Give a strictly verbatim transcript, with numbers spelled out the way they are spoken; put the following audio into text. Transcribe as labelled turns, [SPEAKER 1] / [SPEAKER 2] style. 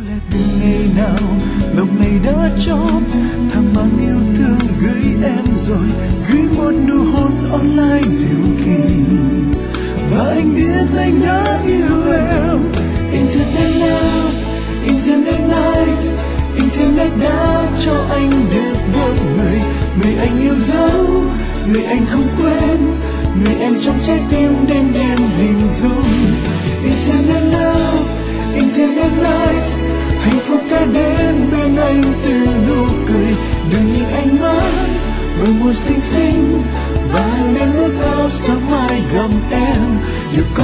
[SPEAKER 1] lẽ từ ngày nào lòng này đã chót thầm mang yêu thương gửi em rồi, gửi một nụ hôn online dịu kỳ, và anh biết anh đã yêu em. Internet love, internet night, internet đã cho anh được gặp người, người anh yêu dấu, người anh không quên, người em trong trái tim đêm đêm hình dung. Internet love, internet night, hạnh phúc đã đến bên anh từ nụ cười, đừng nhìn anh mắt bởi mùa xinh xinh, và lên bước áo sớm mai gặp em. Điều có